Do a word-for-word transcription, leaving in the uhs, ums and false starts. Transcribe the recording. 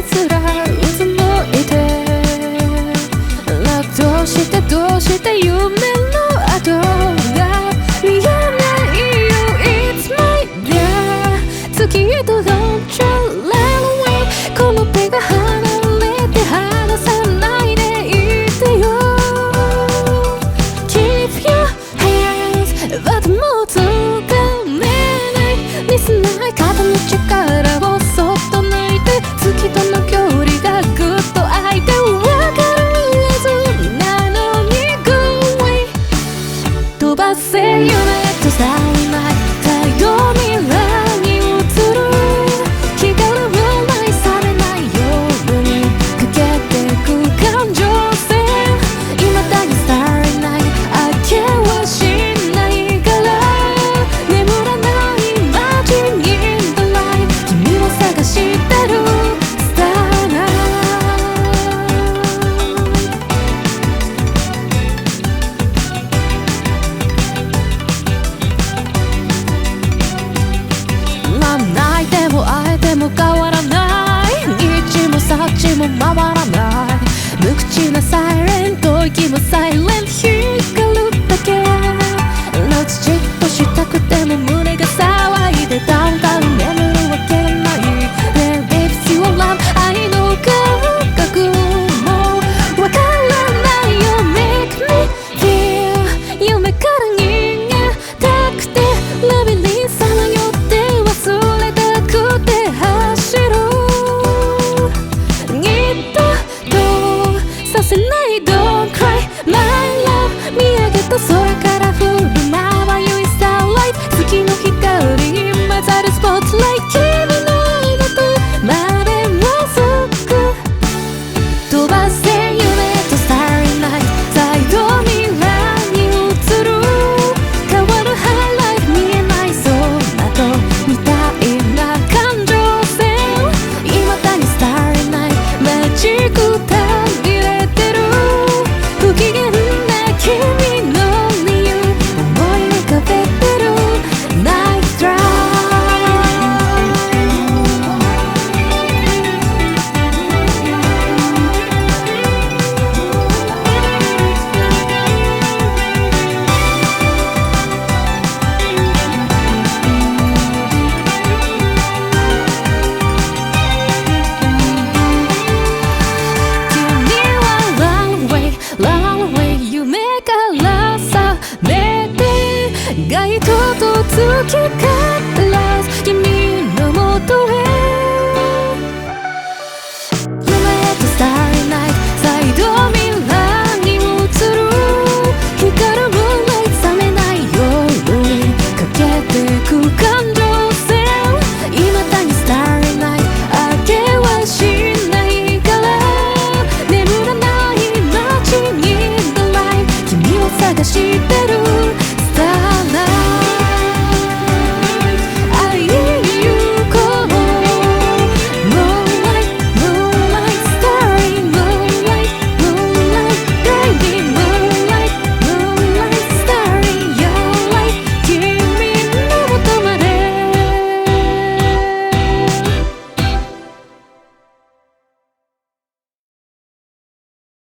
つらうつむいて、どうしてどうして夢の後が見えないよ。 It's my day 月へと Don't you let away この手が離れて離さないでいてよ。 Keep your hands but もうつかめないミスない肩の力をそっと抜いて月との距離がぐっと空いて分かるはずなのに Go away 飛ばせ夢とさえない太陽未来に映る光るないされない夜にかけてく感情線未だにされない明けはしないから眠らない街に The light 君を探してるスターな泣いても会えても変わらない一も先も回らない無口なサイレン吐息もサイレン光るだけの土じっとしたくても胸が騒いでダウンダウン眠るわけがないねえ If you love 愛の感覚もわからないよ Make me feel 夢から逃げたくてラビリンさまよって忘れたくて走る二度とさせない Don't cry my love 見上げた空から降るまばゆい Starlight 月の光混ざるスポットライト君の愛のとまでもずく飛ばせ夢と Starry Night 再度未来に映る変わるハイライト見えない空とみたいな感情線未だに Starry Night マジックたびれてる不機嫌な君の理由思い浮かべてる Night Drive君は Run away Run away 夢から覚めて街灯と月か